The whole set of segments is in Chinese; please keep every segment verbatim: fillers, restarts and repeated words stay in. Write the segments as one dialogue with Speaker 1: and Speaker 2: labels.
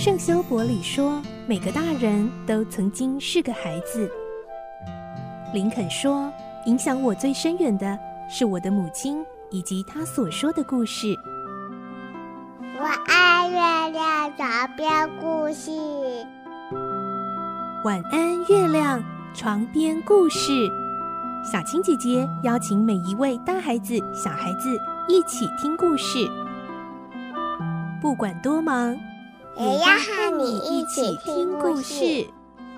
Speaker 1: 圣修伯里说，每个大人都曾经是个孩子。林肯说，影响我最深远的是我的母亲以及她所说的故事。
Speaker 2: 我爱月亮床边故事。
Speaker 1: 晚安，月亮床边故事。小青姐姐邀请每一位大孩子、小孩子一起听故事，不管多忙，
Speaker 2: 也要和你一起听故事。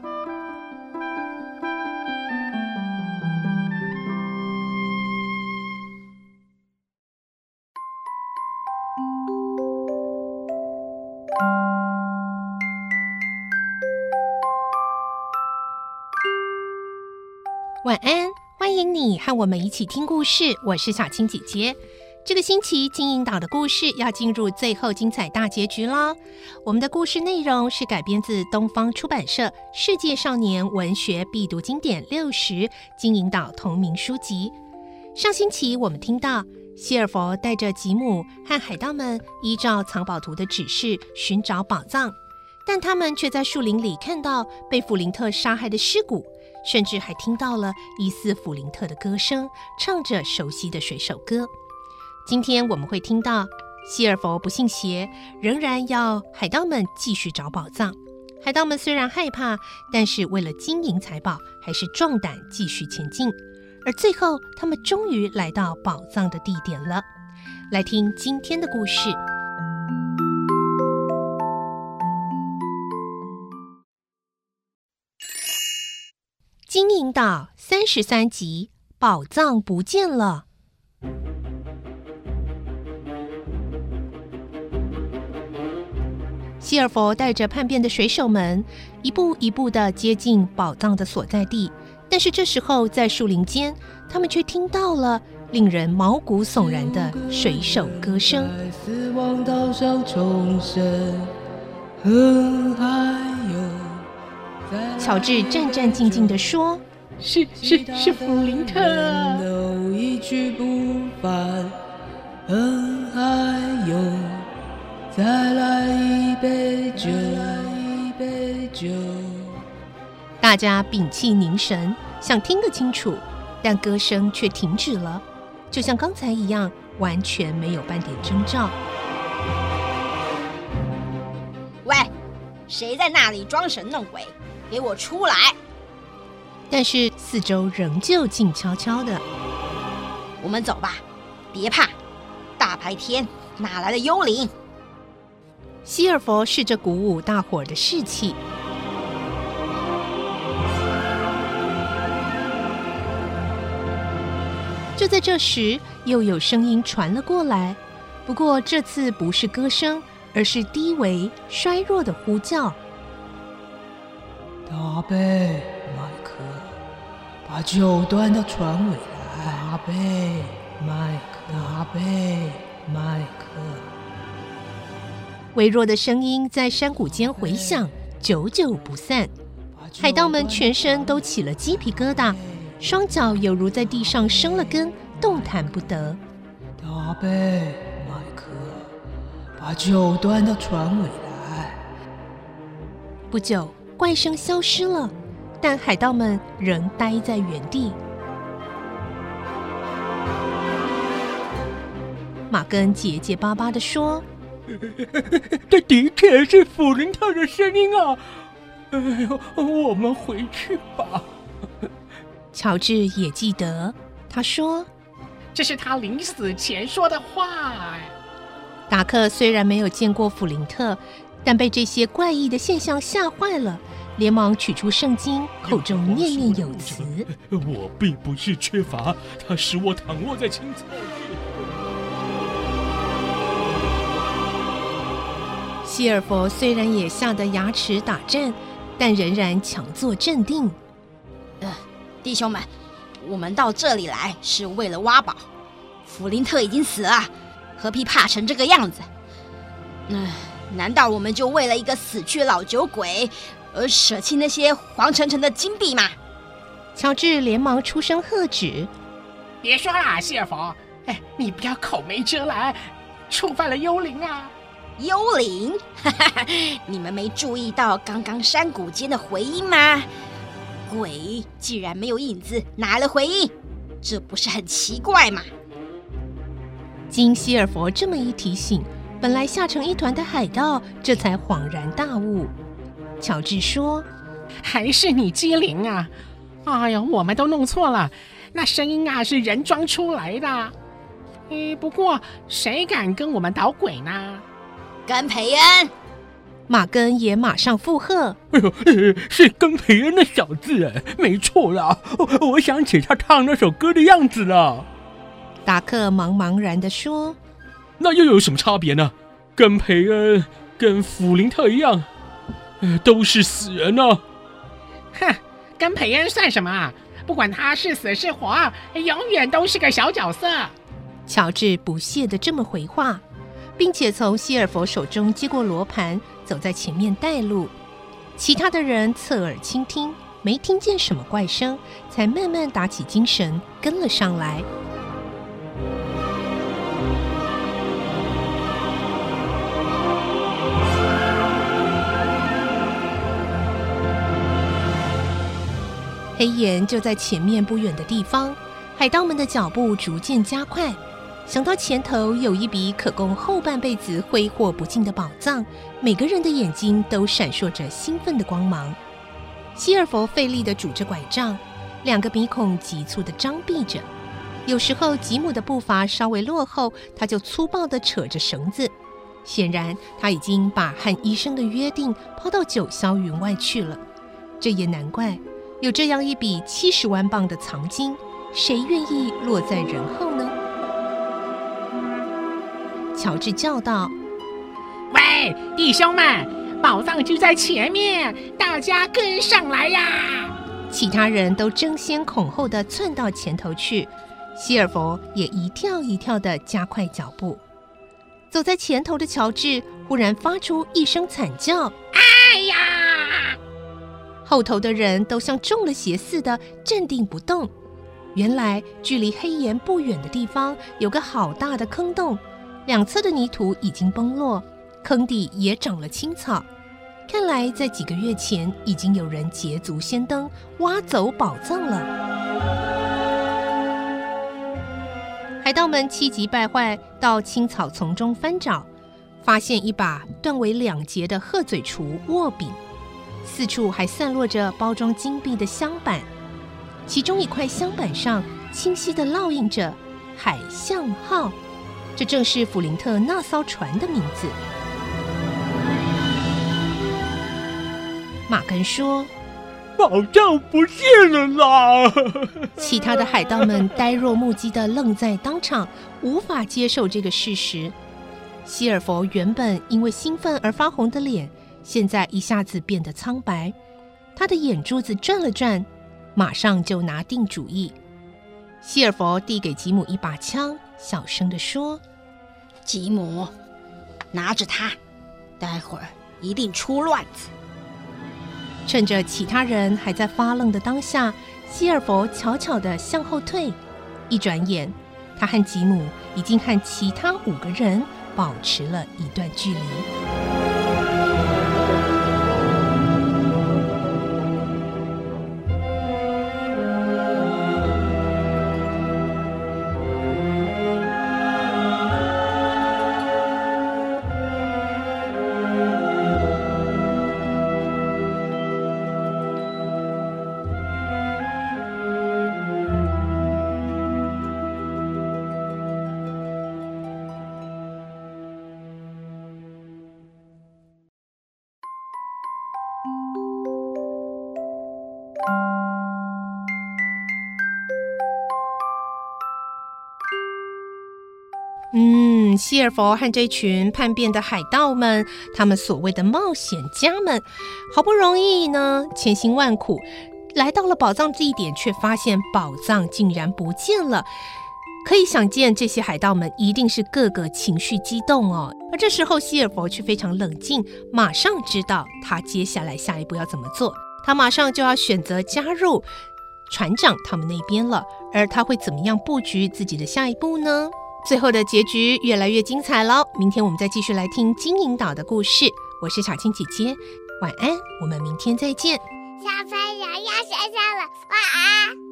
Speaker 3: 晚安，欢迎你和我们一起听故事，我是小青姐姐。这个星期金银岛的故事要进入最后精彩大结局了。我们的故事内容是改编自东方出版社《世界少年文学必读经典六十》金银岛同名书籍。上星期我们听到希尔佛带着吉姆和海盗们依照藏宝图的指示寻找宝藏，但他们却在树林里看到被弗林特杀害的尸骨，甚至还听到了疑似弗林特的歌声，唱着熟悉的水手歌。今天我们会听到希尔佛不信邪，仍然要海盗们继续找宝藏。海盗们虽然害怕，但是为了金银财宝，还是壮胆继续前进。而最后，他们终于来到宝藏的地点了。来听今天的故事。金银岛三十三集，宝藏不见了。希尔佛带着叛变的水手们一步一步地接近宝藏的所在地，但是这时候在树林间，他们却听到了令人毛骨悚然的水手歌声。
Speaker 4: 死亡岛上重生，恨还有。
Speaker 3: 乔治战战兢兢地说：“
Speaker 5: 是是是弗林特啊！
Speaker 4: 都一去不返，恨还有。再来一杯酒，一杯酒。”
Speaker 3: 大家屏气凝神，想听个清楚，但歌声却停止了，就像刚才一样，完全没有半点征兆。
Speaker 6: 喂，谁在那里装神弄鬼？给我出来！
Speaker 3: 但是四周仍旧静悄悄的。
Speaker 6: 我们走吧，别怕，大白天哪来的幽灵？
Speaker 3: 希尔佛试着鼓舞大伙儿的士气。就在这时，又有声音传了过来，不过这次不是歌声，而是低微衰弱的呼叫。
Speaker 4: 大贝，麦克，把酒端到船尾来。大贝，麦克，大贝，麦克。
Speaker 3: 微弱的声音在山谷间回响，久久不散。海盗们全身都起了鸡皮疙瘩，双脚犹如在地上生了根，动弹不得。
Speaker 4: 大贝，麦克，把酒端到船尾来。
Speaker 3: 不久，怪声消失了，但海盗们仍待在原地。马根结结巴巴地说：“
Speaker 5: 这的确是弗林特的声音啊！哎呦，我们回去吧。”
Speaker 3: 乔治也记得，他说：“
Speaker 5: 这是他临死前说的话。”
Speaker 3: 达克虽然没有见过弗林特，但被这些怪异的现象吓坏了，连忙取出圣经，口中念念有词：“
Speaker 7: 我并不是缺乏，它使我躺卧在青草地。”
Speaker 3: 希尔佛虽然也吓得牙齿打颤，但仍然强作镇定。
Speaker 6: 呃，弟兄们，我们到这里来是为了挖宝。弗林特已经死了，何必怕成这个样子？嗯、呃，难道我们就为了一个死去的老酒鬼而舍弃那些黄澄澄的金币吗？
Speaker 3: 乔治连忙出声喝止：“
Speaker 5: 别说啦，谢佛，哎，你不要口没遮拦，触犯了幽灵啊！”
Speaker 6: 幽灵？哈哈，你们没注意到刚刚山谷间的回音吗？鬼既然没有影子，哪来的回音？这不是很奇怪吗？
Speaker 3: 经希尔佛这么一提醒，本来吓成一团的海盗这才恍然大悟。乔治说：“
Speaker 8: 还是你机灵啊！哎呀，我们都弄错了，那声音啊是人装出来的。诶，不过谁敢跟我们捣鬼呢？”
Speaker 6: 甘培恩，
Speaker 3: 马根也马上附和：“
Speaker 5: 哎呦，是甘培恩的小子哎，没错啦，我, 我想起他唱那首歌的样子了。”
Speaker 3: 达克茫茫然地说：“
Speaker 7: 那又有什么差别呢？甘培恩跟弗林特一样，呃、都是死人啊！”
Speaker 8: 哼，甘培恩算什么？不管他是死是活，永远都是个小角色。
Speaker 3: 乔治不屑地这么回话，并且从希尔佛手中接过罗盘，走在前面带路。其他的人侧耳倾听，没听见什么怪声，才慢慢打起精神，跟了上来。黑岩就在前面不远的地方，海盗们的脚步逐渐加快。想到前头有一笔可供后半辈子挥霍不尽的宝藏，每个人的眼睛都闪烁着兴奋的光芒。希尔佛费力地拄着拐杖，两个鼻孔急促地张闭着。有时候吉姆的步伐稍微落后，他就粗暴地扯着绳子。显然他已经把和医生的约定抛到九霄云外去了。这也难怪，有这样一笔七十万磅的藏金，谁愿意落在人后呢？乔治叫道：“
Speaker 8: 喂，弟兄们，宝藏就在前面，大家跟上来呀！”
Speaker 3: 其他人都争先恐后地窜到前头去，希尔佛也一跳一跳地加快脚步。走在前头的乔治忽然发出一声惨叫：“
Speaker 8: 哎呀！”
Speaker 3: 后头的人都像中了邪似的站定不动。原来距离黑岩不远的地方有个好大的坑洞，两侧的泥土已经崩落，坑底也长了青草。看来在几个月前已经有人捷足先登，挖走宝藏了。海盗们气急败坏，到青草丛中翻找，发现一把断为两截的鹤嘴锄握柄，四处还散落着包装金币的镶板，其中一块镶板上清晰地烙印着“海象号”，这正是弗林特那艘船的名字。马根说：“
Speaker 5: 宝藏不见了啦！”
Speaker 3: 其他的海盗们呆若木鸡地愣在当场，无法接受这个事实。希尔佛原本因为兴奋而发红的脸，现在一下子变得苍白，他的眼珠子转了转，马上就拿定主意。希尔佛递给吉姆一把枪，小声地说：“
Speaker 6: 吉姆，拿着它，待会儿一定出乱子。”
Speaker 3: 趁着其他人还在发愣的当下，希尔佛悄悄地向后退，一转眼，他和吉姆已经和其他五个人保持了一段距离。嗯，希尔佛和这群叛变的海盗们，他们所谓的冒险家们，好不容易呢，千辛万苦来到了宝藏地点，却发现宝藏竟然不见了。可以想见，这些海盗们一定是个个情绪激动哦。而这时候，希尔佛却非常冷静，马上知道他接下来下一步要怎么做。他马上就要选择加入船长他们那边了，而他会怎么样布局自己的下一步呢？ 最后的结局越来越精彩喽！明天我们再继续来听金银岛的故事。我是小青姐姐，晚安，我们明天再见。
Speaker 2: 小朋友要睡觉了，晚安。